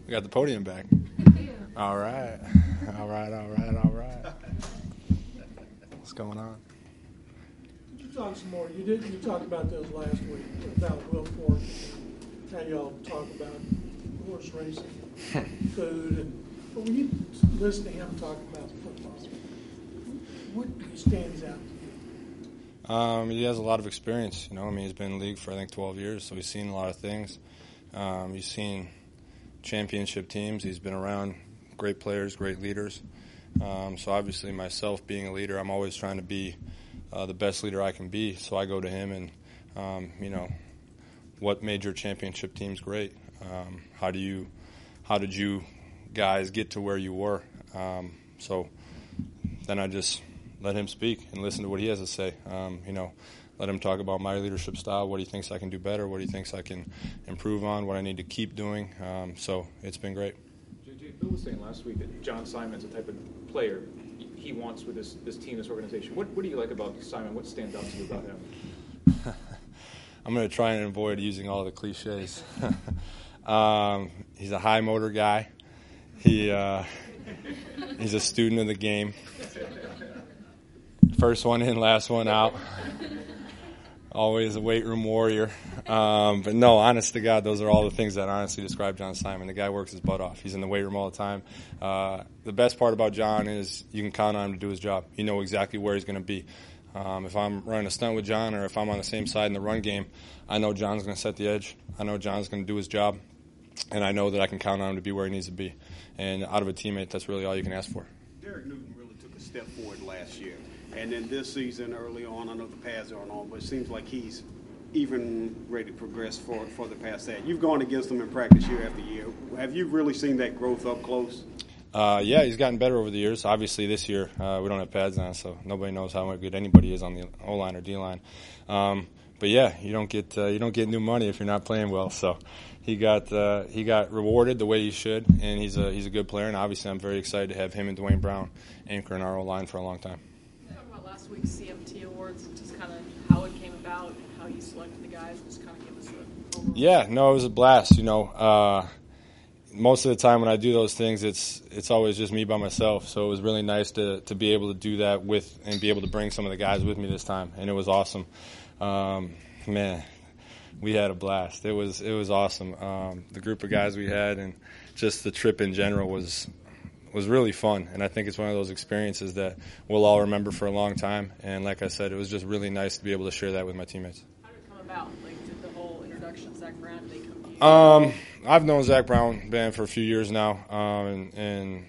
We got the podium back. All right. What's going on? Could you talk some more? You talked about those last week, about Will Fork, how y'all talk about horse racing, food, but when you listen to him talk about football, what stands out to you? He has a lot of experience. He's been in the league for, I think, 12 years, so he's seen a lot of things. He's seen championship teams. He's been around great players, great leaders. So obviously myself being a leader, I'm always trying to be the best leader I can be. So I go to him and, what made your championship teams great? How did you guys get to where you were? So then I just let him speak and listen to what he has to say. Let him talk about my leadership style, what he thinks I can do better, what he thinks I can improve on, what I need to keep doing. So it's been great. JJ, Bill was saying last week that John Simon's the type of player he wants with this team, this organization. What do you like about Simon? What stands out to you about him? I'm going to try and avoid using all the cliches. He's a high motor guy. He's a student of the game. First one in, last one out. Always a weight room warrior. But no, honest to God, those are all the things that honestly describe John Simon. The guy works his butt off. He's in the weight room all the time. The best part about John is you can count on him to do his job. You know exactly where he's going to be. If I'm running a stunt with John or if I'm on the same side in the run game, I know John's going to set the edge. I know John's going to do his job. And I know that I can count on him to be where he needs to be. And out of a teammate, that's really all you can ask for. Derek Newton really took a step forward last year. And then this season, early on, I know the pads aren't on, but it seems like he's even ready to progress for the past that. You've gone against him in practice year after year. Have you really seen that growth up close? Yeah, he's gotten better over the years. Obviously, this year we don't have pads on, so nobody knows how good anybody is on the O-line or D-line. But yeah, you don't get new money if you're not playing well. So he got rewarded the way he should, and he's a good player. And obviously, I'm very excited to have him and Dwayne Brown anchoring our O-line for a long time. Talk about last week's CMT Awards, just kind of how it came about and how you selected the guys. Just kind of give us an overall. Yeah, no, it was a blast. Most of the time when I do those things, it's always just me by myself. So it was really nice to be able to do that and be able to bring some of the guys with me this time, and it was awesome. Man, we had a blast. It was awesome. The group of guys we had and just the trip in general was really fun, and I think it's one of those experiences that we'll all remember for a long time. And like I said, it was just really nice to be able to share that with my teammates. How did it come about? Like, did the whole introduction of Zach Brown, did they come to you? I've known Zach Brown for a few years now, and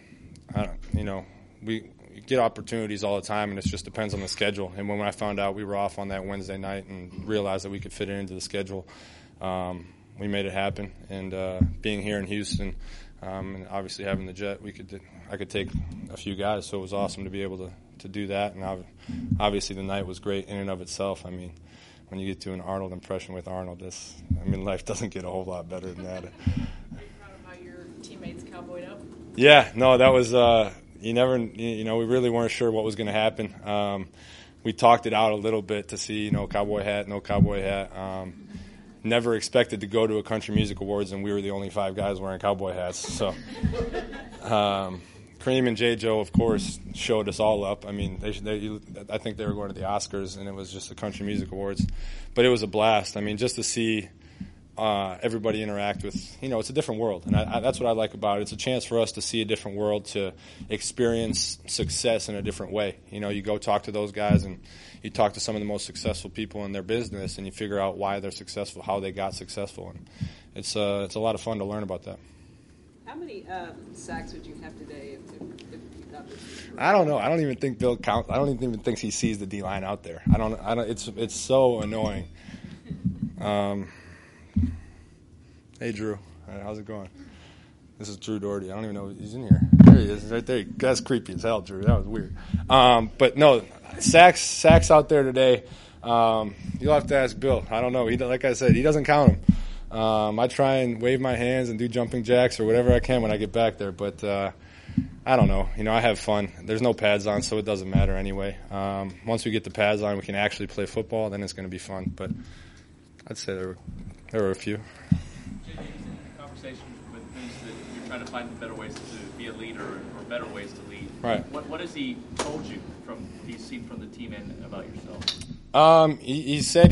we get opportunities all the time, and it just depends on the schedule. And when I found out we were off on that Wednesday night and realized that we could fit it into the schedule, we made it happen. And being here in Houston, and obviously having the jet, I could take a few guys, so it was awesome to be able to do that. And obviously the night was great in and of itself. I mean, when you get to an Arnold impression with Arnold, life doesn't get a whole lot better than that. Are you proud of how your teammates cowboyed up? Yeah, no, that was we really weren't sure what was going to happen. We talked it out a little bit to see, cowboy hat, no cowboy hat. Never expected to go to a country music awards and we were the only 5 guys wearing cowboy hats. So, Kareem and J. Joe, of course, showed us all up. I mean, I think they were going to the Oscars and it was just the country music awards, but it was a blast. I mean, just to see everybody interact with, it's a different world, and that's what I like about it. It's a chance for us to see a different world, to experience success in a different way. You go talk to those guys and you talk to some of the most successful people in their business and you figure out why they're successful, how they got successful, and it's a lot of fun to learn about that. How many sacks would you have today if you thought this was I don't know. I don't even think Bill counts. I don't even think he sees the D-line out there. I don't. It's so annoying. Hey, Drew. How's it going? This is Drew Doherty. I don't even know he's in here. There he is, right there. That's creepy as hell, Drew. That was weird. But no, sacks out there today. You'll have to ask Bill. I don't know. Like I said, he doesn't count them. I try and wave my hands and do jumping jacks or whatever I can when I get back there. But I don't know. I have fun. There's no pads on, so it doesn't matter anyway. Once we get the pads on, we can actually play football. Then it's going to be fun. But I'd say there were a few. Conversation with mentioned that you're trying to find better ways to be a leader or better ways to lead. Right. What has he told you from he's seen from the team and about yourself? He said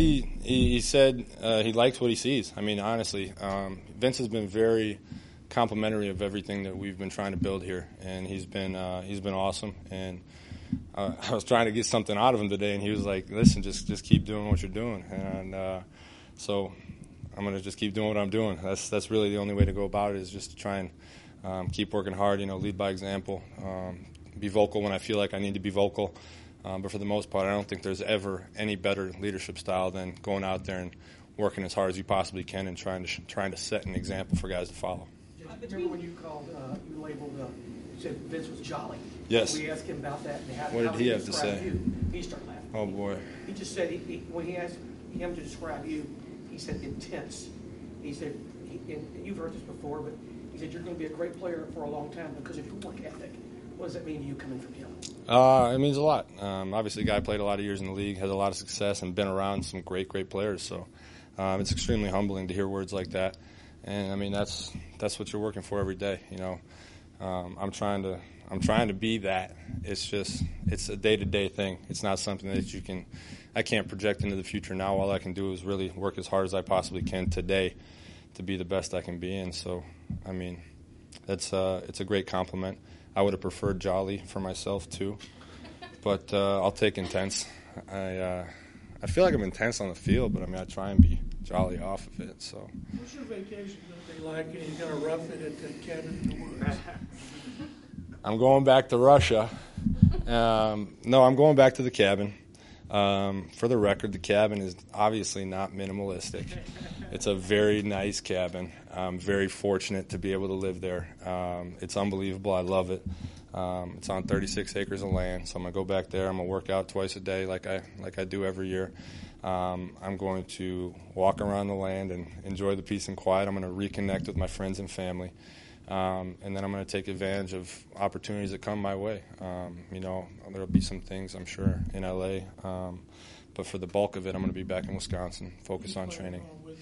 he likes what he sees. I mean, honestly, Vince has been very complimentary of everything that we've been trying to build here, and he's been awesome. And I was trying to get something out of him today, and he was like, "Listen, just keep doing what you're doing." And so I'm gonna just keep doing what I'm doing. That's really the only way to go about it, is just to try and keep working hard. Lead by example. Be vocal when I feel like I need to be vocal. But for the most part, I don't think there's ever any better leadership style than going out there and working as hard as you possibly can and trying to set an example for guys to follow. Remember when you labeled, you said Vince was jolly? Yes. We asked him about that. And What did he have to say? He started laughing. Oh, boy. He just said, when he asked him to describe you, he said intense. He said, and you've heard this before, but he said, you're going to be a great player for a long time because of your work ethic. What does that mean to you coming from him? It means a lot. Obviously, the guy played a lot of years in the league, has a lot of success, and been around some great players. So it's extremely humbling to hear words like that. And I mean, that's what you're working for every day. I'm trying to be that. It's a day-to-day thing. It's not something that I can't project into the future now. All I can do is really work as hard as I possibly can today to be the best I can be. And so, I mean, it's a great compliment. I would have preferred jolly for myself too, but I'll take intense. I feel like I'm intense on the field, but I mean, I try and be jolly off of it. So. What's your vacation going to be like? Are you going to rough it at the cabin in the woods? I'm going back to Russia. No, I'm going back to the cabin. For the record, the cabin is obviously not minimalistic. It's a very nice cabin. I'm very fortunate to be able to live there. It's unbelievable. I love it. It's on 36 acres of land, so I'm going to go back there. I'm going to work out twice a day like I do every year. I'm going to walk around the land and enjoy the peace and quiet. I'm going to reconnect with my friends and family. And then I'm going to take advantage of opportunities that come my way. There'll be some things, I'm sure, in L.A., but for the bulk of it, I'm going to be back in Wisconsin, focus on training.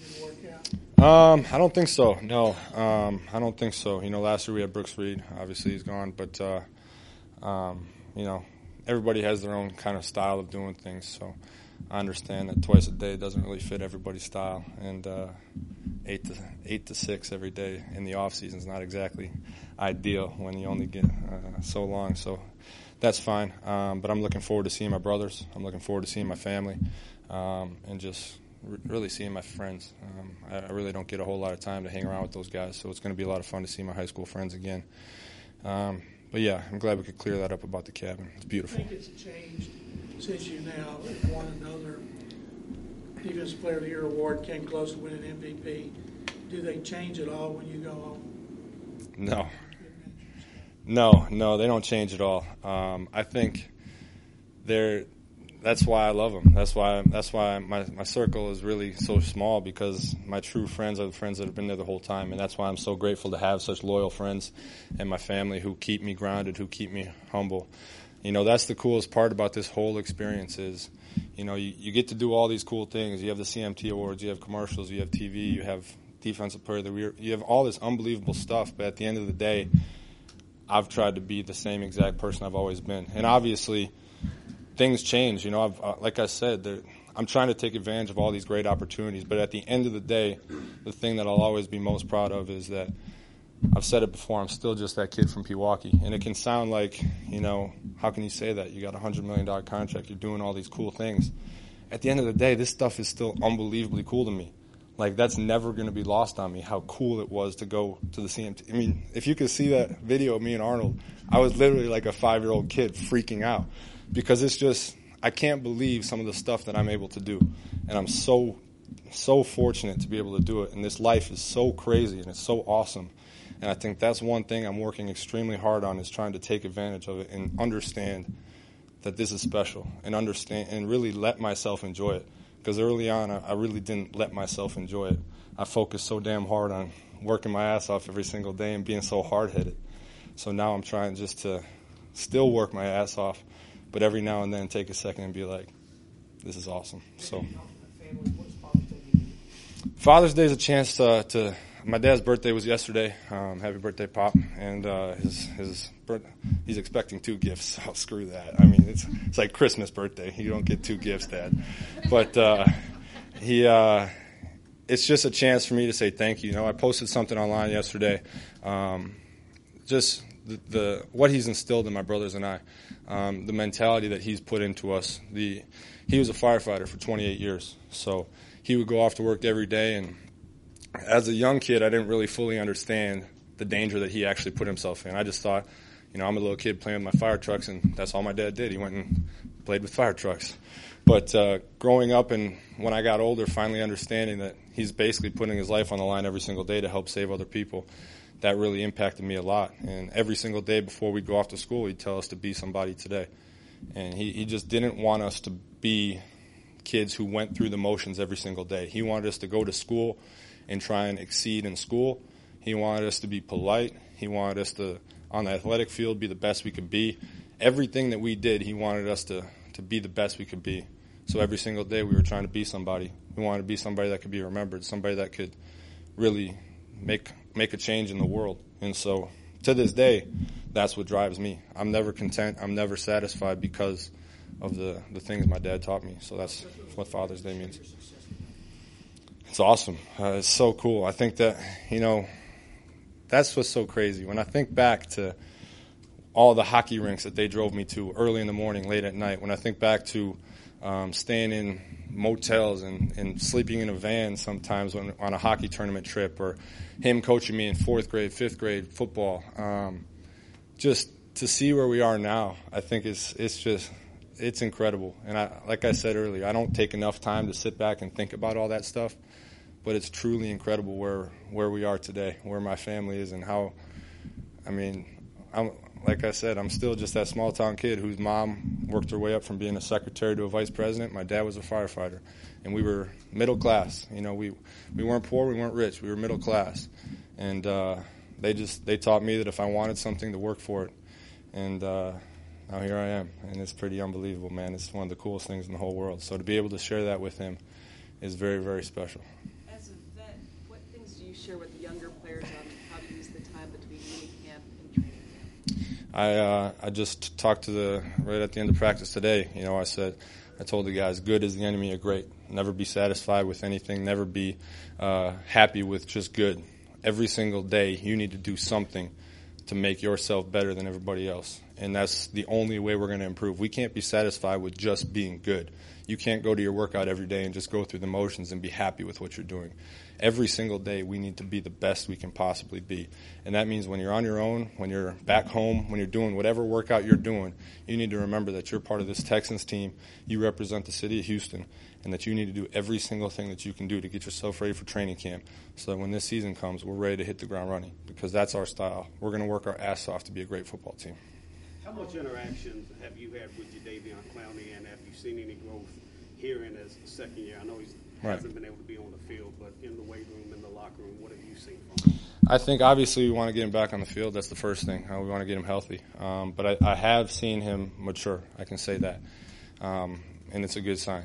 I don't think so, no. I don't think so. Last year we had Brooks Reed. Obviously he's gone, but, everybody has their own kind of style of doing things, so I understand that twice a day doesn't really fit everybody's style, and 8 to 6 every day in the off season is not exactly ideal when you only get so long. So that's fine. But I'm looking forward to seeing my brothers. I'm looking forward to seeing my family, and just really seeing my friends. I really don't get a whole lot of time to hang around with those guys, so it's going to be a lot of fun to see my high school friends again. But yeah, I'm glad we could clear that up about the cabin. It's beautiful. I think it's changed since you now won another Defensive Player of the Year award, came close to winning MVP. Do they change at all when you go home? No, they don't change at all. I think that's why I love them. That's why my circle is really so small, because my true friends are the friends that have been there the whole time, and that's why I'm so grateful to have such loyal friends and my family who keep me grounded, who keep me humble. That's the coolest part about this whole experience is, you get to do all these cool things. You have the CMT awards, you have commercials, you have TV, you have Defensive Player of the Year. You have all this unbelievable stuff, but at the end of the day, I've tried to be the same exact person I've always been. And obviously, things change. Like I said, I'm trying to take advantage of all these great opportunities, but at the end of the day, the thing that I'll always be most proud of is that I've said it before, I'm still just that kid from Pewaukee. And it can sound like, how can you say that? You got a $100 million contract, you're doing all these cool things. At the end of the day, this stuff is still unbelievably cool to me. Like, that's never going to be lost on me, how cool it was to go to the CMT. I mean, if you could see that video of me and Arnold, I was literally like a 5-year-old kid freaking out, because it's just, I can't believe some of the stuff that I'm able to do. And I'm so fortunate to be able to do it. And this life is so crazy and it's so awesome. And I think that's one thing I'm working extremely hard on, is trying to take advantage of it and understand that this is special, and understand and really let myself enjoy it. Because early on, I really didn't let myself enjoy it. I focused so damn hard on working my ass off every single day and being so hard-headed. So now I'm trying just to still work my ass off, but every now and then take a second and be like, this is awesome. So Father's Day is a chance to my dad's birthday was yesterday. Happy birthday, Pop! And he's expecting 2 gifts. So screw that. I mean, it's like Christmas birthday. You don't get 2 gifts, Dad. But it's just a chance for me to say thank you. You know, I posted something online yesterday. Just what he's instilled in my brothers and I, the mentality that he's put into us. He was a firefighter for 28 years, so he would go off to work every day. And as a young kid, I didn't really fully understand the danger that he actually put himself in. I just thought, you know, I'm a little kid playing with my fire trucks, and that's all my dad did. He went and played with fire trucks. But growing up and when I got older, finally understanding that he's basically putting his life on the line every single day to help save other people, that really impacted me a lot. And every single day before we'd go off to school, he'd tell us to be somebody today. And he just didn't want us to be kids who went through the motions every single day. He wanted us to go to school and try and exceed in school. He wanted us to be polite. He wanted us to, on the athletic field, be the best we could be. Everything that we did, he wanted us to be the best we could be. So every single day we were trying to be somebody. We wanted to be somebody that could be remembered, somebody that could really make a change in the world. And so to this day, that's what drives me. I'm never content. I'm never satisfied because of the things my dad taught me. So that's what Father's Day means. It's awesome. It's so cool. I think that, you know, that's what's so crazy. When I think back to all the hockey rinks that they drove me to early in the morning, late at night, when I think back to staying in motels and sleeping in a van sometimes on a hockey tournament trip, or him coaching me in 4th grade, 5th grade football, just to see where we are now, I think it's incredible. And like I said earlier, I don't take enough time to sit back and think about all that stuff, but it's truly incredible where we are today, where my family is, and how, I mean, like I said, I'm still just that small town kid whose mom worked her way up from being a secretary to a vice president. My dad was a firefighter, and we were middle class. You know, we weren't poor, we weren't rich, we were middle class. And they taught me that if I wanted something, to work for it. And now here I am, and it's pretty unbelievable, man. It's one of the coolest things in the whole world. So to be able to share that with him is very, very special. As a vet, what things do you share with the younger players on how to use the time between minicamp and training camp? I just talked right at the end of practice today. You know, I told the guys, good is the enemy of great. Never be satisfied with anything. Never be happy with just good. Every single day, you need to do something to make yourself better than everybody else. And that's the only way we're going to improve. We can't be satisfied with just being good. You can't go to your workout every day and just go through the motions and be happy with what you're doing. Every single day, we need to be the best we can possibly be. And that means when you're on your own, when you're back home, when you're doing whatever workout you're doing, you need to remember that you're part of this Texans team. You represent the city of Houston, and that you need to do every single thing that you can do to get yourself ready for training camp, so that when this season comes, we're ready to hit the ground running, because that's our style. We're going to work our ass off to be a great football team. How much interaction have you had with Jadeveon Clowney, and have you seen any growth here in his second year? I know he hasn't been able to be on the field, but in the weight room, in the locker room, what have you seen from him? I think obviously we want to get him back on the field. That's the first thing. We want to get him healthy. But I have seen him mature. I can say that, and it's a good sign.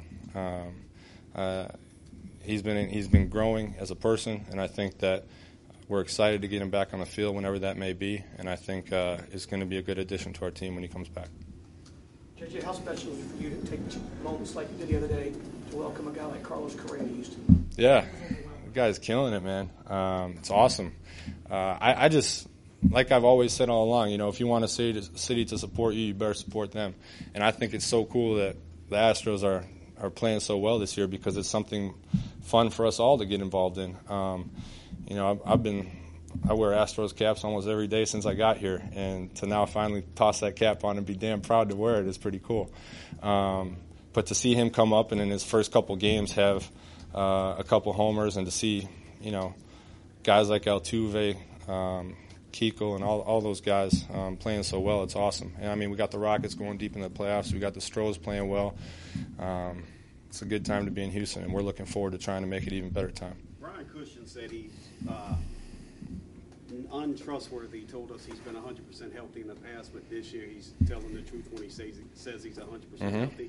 He's been growing as a person, and I think that we're excited to get him back on the field whenever that may be. And I think it's going to be a good addition to our team when he comes back. JJ, how special is it for you to take moments like you did the other day to welcome a guy like Carlos Correa to Houston? Yeah, the guy's killing it, man. It's awesome. I just, like I've always said all along, you know, if you want a city to support you, you better support them. And I think it's so cool that the Astros are playing so well this year, because it's something fun for us all to get involved in. You know, I wear Astros caps almost every day since I got here, and to now finally toss that cap on and be damn proud to wear it is pretty cool. But to see him come up and in his first couple games have a couple homers, and to see, you know, guys like Altuve, Kiko, and all those guys playing so well, it's awesome. And I mean, we got the Rockets going deep in the playoffs. We got the Stros playing well. It's a good time to be in Houston, and we're looking forward to trying to make it even better time. Brian Cushing said he's untrustworthy. He told us he's been 100% healthy in the past, but this year he's telling the truth when he says he's 100% healthy.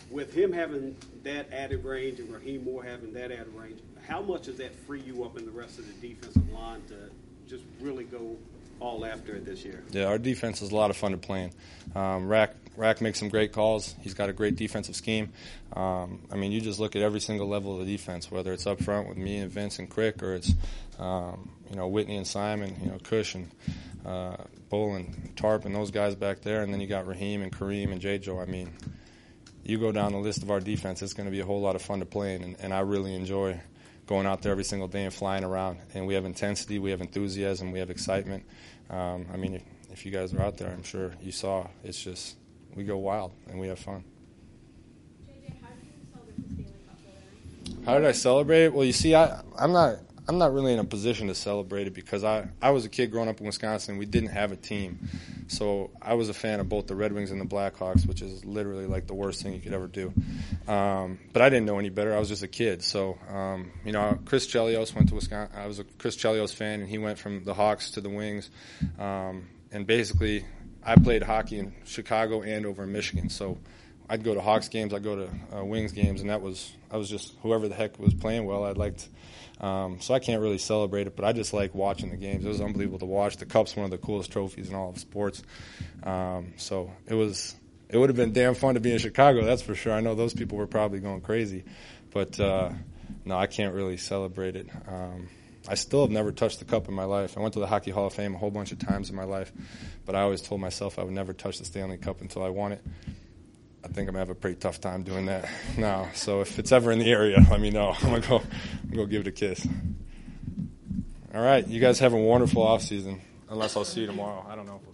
with him having that added range and Raheem Moore having that added range, how much does that free you up in the rest of the defensive line to just really go all after it this year? Yeah, our defense is a lot of fun to play in. Rack makes some great calls. He's got a great defensive scheme. I mean, you just look at every single level of the defense, whether it's up front with me and Vince and Crick, or it's Whitney and Simon, Cush and Bull and Tarp and those guys back there, and then you got Raheem and Kareem and J-Joe. I mean, you go down the list of our defense, it's going to be a whole lot of fun to play in, and I really enjoy going out there every single day and flying around. And we have intensity, we have enthusiasm, we have excitement. I mean, if you guys are out there, I'm sure you saw, it's just, we go wild and we have fun. JJ, how did you celebrate the Stanley Cup winner? How did I celebrate it? Well, you see, I'm not really in a position to celebrate it because I was a kid growing up in Wisconsin. We didn't have a team. So I was a fan of both the Red Wings and the Blackhawks, which is literally like the worst thing you could ever do. But I didn't know any better. I was just a kid. So, Chris Chelios went to Wisconsin. I was a Chris Chelios fan, and he went from the Hawks to the Wings. And basically, I played hockey in Chicago and over in Michigan. So I'd go to Hawks games, I'd go to Wings games, and I was just whoever the heck was playing well, I liked. So I can't really celebrate it, but I just like watching the games. It was unbelievable to watch. The Cup's one of the coolest trophies in all of sports. So it would have been damn fun to be in Chicago, that's for sure. I know those people were probably going crazy, but no, I can't really celebrate it. I still have never touched the Cup in my life. I went to the Hockey Hall of Fame a whole bunch of times in my life, but I always told myself I would never touch the Stanley Cup until I won it. I think I'm going to have a pretty tough time doing that now. So if it's ever in the area, let me know. I'm going to go give it a kiss. All right. You guys have a wonderful off season, unless I'll see you tomorrow. I don't know.